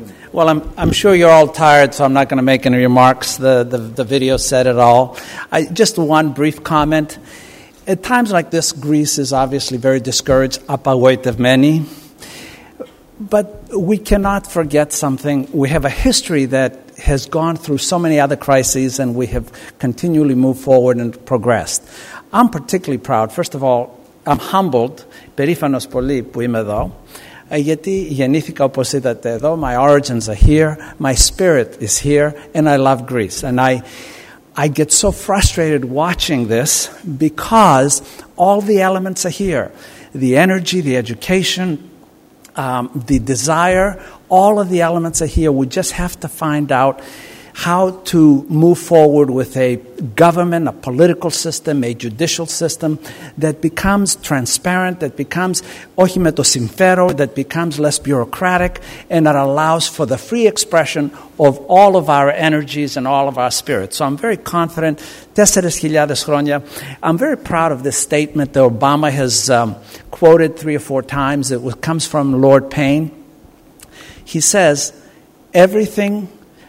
Well, I'm sure you're all tired, so I'm not going to make any remarks. The video said it all. Just one brief comment. At times like this, Greece is obviously very discouraged, apagouευμένη. But we cannot forget something. We have a history that has gone through so many other crises, and we have continually moved forward and progressed. I'm particularly proud. First of all, I'm humbled, περήφανος πολύ που είμαι εδώ, γιατί γεννήθηκα όπως είδατε εδώ. My origins are here, my spirit is here, and I love Greece. And I get so frustrated watching this because all the elements are here. The energy, the education, the desire, all of the elements are here. We just have to find out how to move forward with a government, a political system, a judicial system that becomes transparent, that becomes όχι με το συμφέρον, that becomes less bureaucratic, and that allows for the free expression of all of our energies and all of our spirits. So I'm very confident, 4,000 χρόνια. I'm very proud of this statement that Obama has quoted 3 or 4 times. It comes from Lord Payne. He says, everything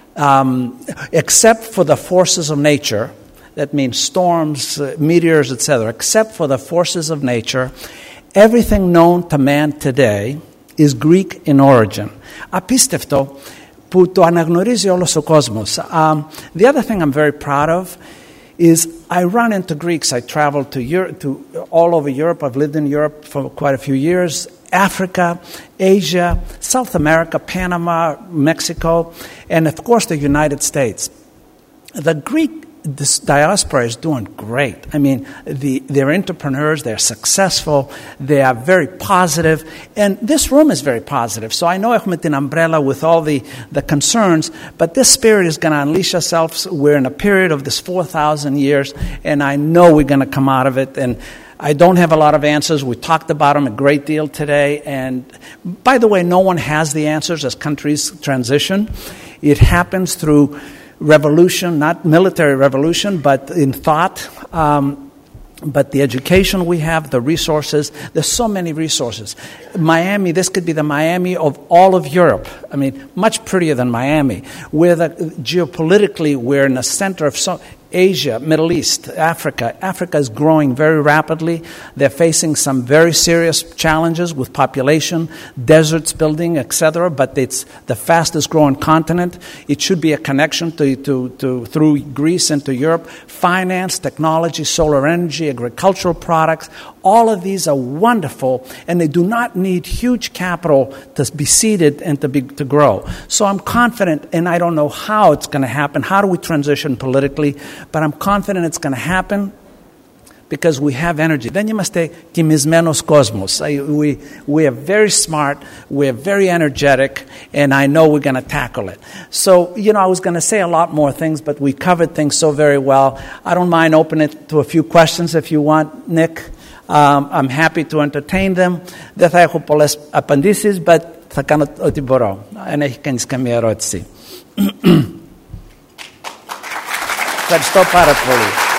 except for the forces of nature, that means storms, meteors, etc., except for the forces of nature, everything known to man today is Greek in origin. Απίστευτο που το αναγνωρίζει όλος ο κόσμος. The other thing I'm very proud of is I run into Greeks. I travel to Europe, to all over Europe. I've lived in Europe for quite a few years. Africa, Asia, South America, Panama, Mexico, and of course the United States. The Greek diaspora is doing great. I mean, they're entrepreneurs, they're successful, they are very positive, and this room is very positive. So I know έχουμε την umbrella with all the concerns, but this spirit is going to unleash ourselves. We're in a period of this 4,000 years, and I know we're going to come out of it. And I don't have a lot of answers. We talked about them a great deal today. And by the way, no one has the answers as countries transition. It happens through revolution, not military revolution, but in thought. But the education we have, the resources, there's so many resources. Miami, this could be the Miami of all of Europe. I mean, much prettier than Miami. Geopolitically, we're in the center of Asia, Middle East, Africa. Africa is growing very rapidly. They're facing some very serious challenges with population, deserts building, etc. But it's the fastest growing continent. It should be a connection through Greece into Europe. Finance, technology, solar energy, agricultural products. All of these are wonderful, and they do not need huge capital to be seeded and to grow. So I'm confident, and I don't know how it's going to happen. How do we transition politically? But I'm confident it's going to happen because we have energy. Δεν είμαστε κοιμισμένος κόσμος. We are very smart, we are very energetic, and I know we're going to tackle it. So, I was going to say a lot more things, but we covered things so very well. I don't mind opening it to a few questions if you want, Nick. I'm happy to entertain them. Δεν θα έχω πολλές απαντήσεις, but θα κάνω ό,τι μπορώ. Αν έχει κανείς καμία ερώτηση. Ευχαριστώ πάρα πολύ.